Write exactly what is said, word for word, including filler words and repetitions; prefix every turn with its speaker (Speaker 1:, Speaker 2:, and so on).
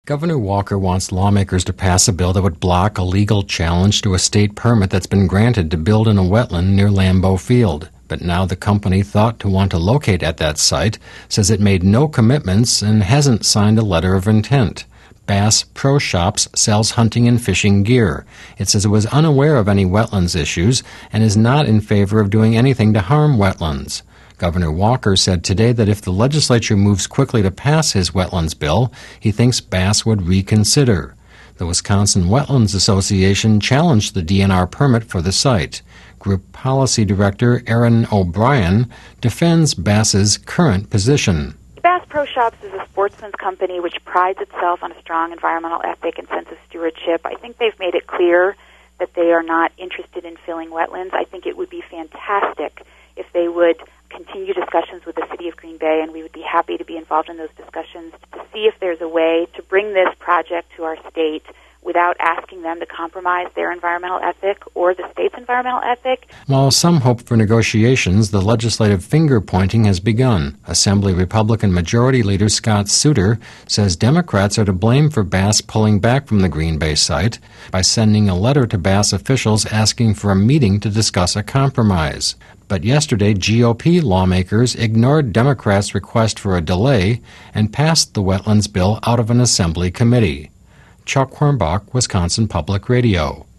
Speaker 1: Governor Walker wants lawmakers to pass a bill that would block a legal challenge to a state permit that's been granted to build in a wetland near Lambeau Field. But now the company thought to want to locate at that site says it made no commitments and hasn't signed a letter of intent. Bass Pro Shops sells hunting and fishing gear. It says it was unaware of any wetlands issues and is not in favor of doing anything to harm wetlands. Governor Walker said today that if the legislature moves quickly to pass his wetlands bill, he thinks Bass would reconsider. The Wisconsin Wetlands Association challenged the D N R permit for the site. Group Policy Director Erin O'Brien defends Bass's current position.
Speaker 2: Bass Pro Shops is a sportsman's company which prides itself on a strong environmental ethic and sense of stewardship. I think they've made it clear that they are not interested in filling wetlands. I think it would be fantastic if they would continue discussions with the City of Green Bay, and we would be happy to be involved in those discussions to see if there's a way to bring this project to our state without asking them to compromise their environmental ethic or the state's environmental ethic.
Speaker 1: While some hope for negotiations, the legislative finger-pointing has begun. Assembly Republican Majority Leader Scott Souter says Democrats are to blame for Bass pulling back from the Green Bay site by sending a letter to Bass officials asking for a meeting to discuss a compromise. But yesterday, G O P lawmakers ignored Democrats' request for a delay and passed the wetlands bill out of an assembly committee. Chuck Hornbach, Wisconsin Public Radio.